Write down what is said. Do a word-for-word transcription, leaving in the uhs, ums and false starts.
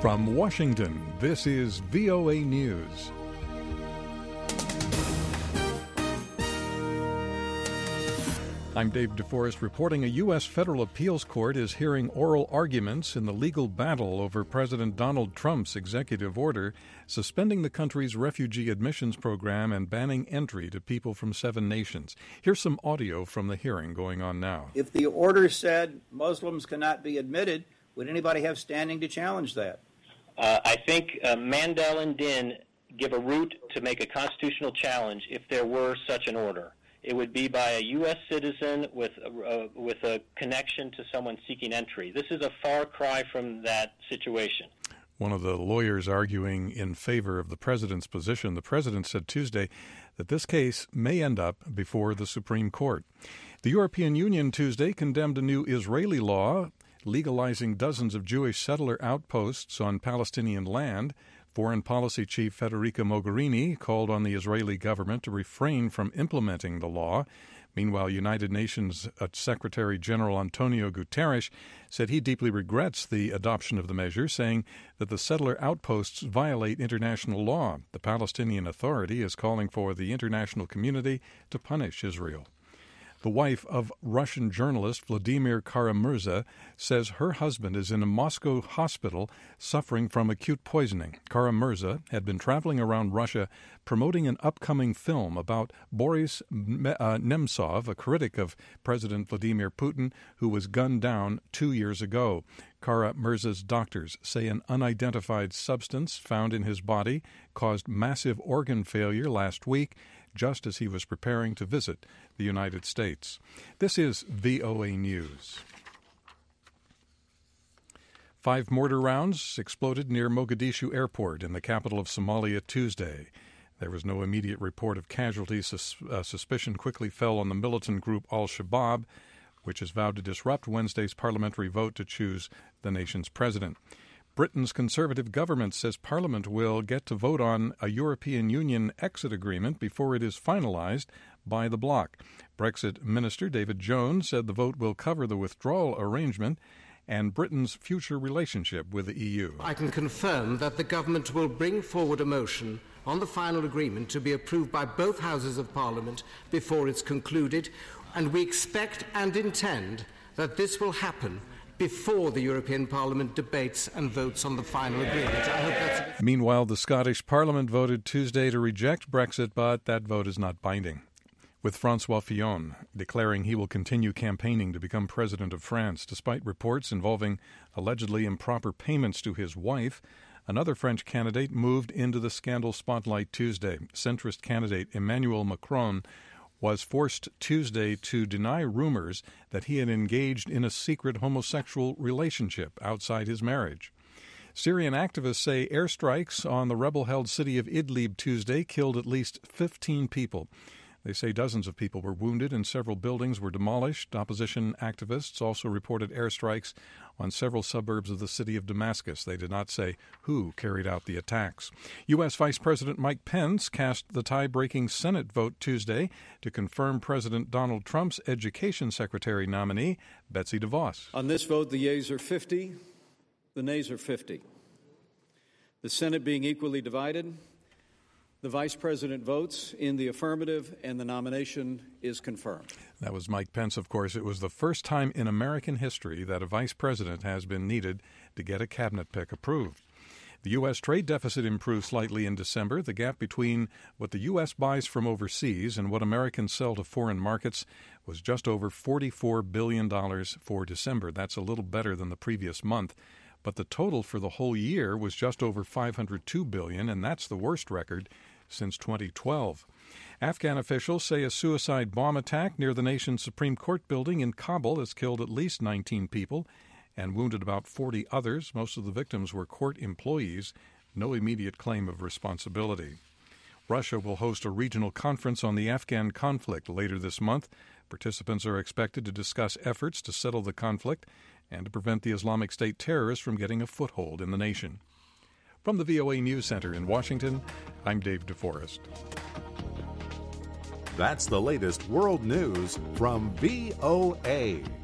From Washington, this is V O A News. I'm Dave DeForest reporting a U S federal appeals court is hearing oral arguments in the legal battle over President Donald Trump's executive order suspending the country's refugee admissions program and banning entry to people from seven nations. Here's some audio from the hearing going on now. If the order said Muslims cannot be admitted, would anybody have standing to challenge that? Uh, I think uh, Mandel and Din give a route to make a constitutional challenge if there were such an order. It would be by a U S citizen with a, uh, with a connection to someone seeking entry. This is a far cry from that situation. One of the lawyers arguing in favor of the president's position, the president said Tuesday that this case may end up before the Supreme Court. The European Union Tuesday condemned a new Israeli law legalizing dozens of Jewish settler outposts on Palestinian land. Foreign Policy Chief Federica Mogherini called on the Israeli government to refrain from implementing the law. Meanwhile, United Nations Secretary General Antonio Guterres said he deeply regrets the adoption of the measure, saying that the settler outposts violate international law. The Palestinian Authority is calling for the international community to punish Israel. The wife of Russian journalist Vladimir Kara-Murza says her husband is in a Moscow hospital suffering from acute poisoning. Kara-Murza had been traveling around Russia promoting an upcoming film about Boris Nemtsov, a critic of President Vladimir Putin, who was gunned down two years ago. Kara-Murza's doctors say an unidentified substance found in his body caused massive organ failure last week, just as he was preparing to visit the United States. This is V O A News. Five mortar rounds exploded near Mogadishu Airport in the capital of Somalia Tuesday. There was no immediate report of casualties. Sus- uh, suspicion quickly fell on the militant group Al-Shabaab, which has vowed to disrupt Wednesday's parliamentary vote to choose the nation's president. Britain's Conservative government says Parliament will get to vote on a European Union exit agreement before it is finalized by the bloc. Brexit Minister David Jones said the vote will cover the withdrawal arrangement and Britain's future relationship with the E U. I can confirm that the government will bring forward a motion on the final agreement to be approved by both houses of Parliament before it's concluded, and we expect and intend that this will happen before the European Parliament debates and votes on the final agreement. I hope that's... Meanwhile, the Scottish Parliament voted Tuesday to reject Brexit, but that vote is not binding, with François Fillon declaring he will continue campaigning to become president of France, despite reports involving allegedly improper payments to his wife. Another French candidate moved into the scandal spotlight Tuesday. Centrist candidate Emmanuel Macron was forced Tuesday to deny rumors that he had engaged in a secret homosexual relationship outside his marriage. Syrian activists say airstrikes on the rebel-held city of Idlib Tuesday killed at least fifteen people. They say dozens of people were wounded and several buildings were demolished. Opposition activists also reported airstrikes on several suburbs of the city of Damascus. They did not say who carried out the attacks. U S. Vice President Mike Pence cast the tie-breaking Senate vote Tuesday to confirm President Donald Trump's Education Secretary nominee, Betsy DeVos. On this vote, the yeas are fifty, the nays are fifty. The Senate being equally divided, the Vice President votes in the affirmative, and the nomination is confirmed. That was Mike Pence, of course. It was the first time in American history that a vice president has been needed to get a cabinet pick approved. The U S trade deficit improved slightly in December. The gap between what the U S buys from overseas and what Americans sell to foreign markets was just over forty-four billion dollars for December. That's a little better than the previous month. But the total for the whole year was just over five hundred two billion dollars, and that's the worst record since twenty twelve. Afghan officials say a suicide bomb attack near the nation's Supreme Court building in Kabul has killed at least nineteen people and wounded about forty others. Most of the victims were court employees. No immediate claim of responsibility. Russia will host a regional conference on the Afghan conflict later this month. Participants are expected to discuss efforts to settle the conflict and to prevent the Islamic State terrorists from getting a foothold in the nation. From the V O A News Center in Washington, I'm Dave DeForest. That's the latest world news from V O A.